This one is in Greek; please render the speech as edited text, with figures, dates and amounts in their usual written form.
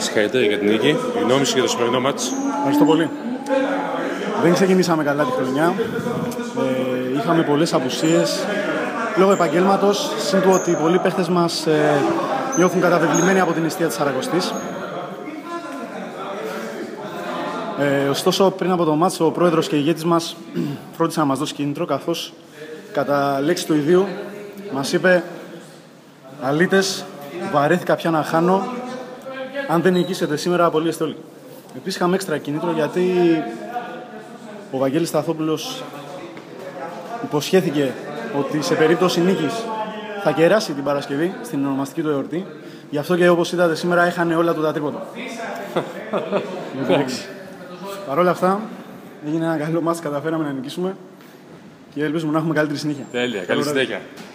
Συγχαρητήρια για την νίκη. Η γνώμη σου για το σημερινό μάτς? Ευχαριστώ πολύ. Δεν ξεκινήσαμε καλά τη χρονιά. Είχαμε πολλές απουσίες λόγω επαγγέλματος, συν του ότι πολλοί παίχτες μας νιώθουν καταβεβλημένοι από την εστία της Σαρακοστής. Ωστόσο, πριν από το μάτς, ο πρόεδρος και ηγέτης μας φρόντισε να μας δώσει κίνητρο, καθώς κατά λέξη του ιδίου μας είπε: «Αλήτες, βαρέθηκα πια να χάνω. Αν δεν νικήσετε σήμερα, απολύεστε όλοι». Επίσης, είχαμε έξτρα κίνητρο γιατί ο Βαγγέλης Σταθόπουλος υποσχέθηκε ότι σε περίπτωση νίκης θα κεράσει την Παρασκευή στην ονομαστική του εορτή. Γι' αυτό και όπως είδατε σήμερα έχανε όλα του τα τρίποτα. Παρ' όλα αυτά, έγινε ένα καλό μάτς, καταφέραμε να νικήσουμε και ελπίζουμε να έχουμε καλύτερη συνέχεια. Τέλεια, καλή συνέχεια.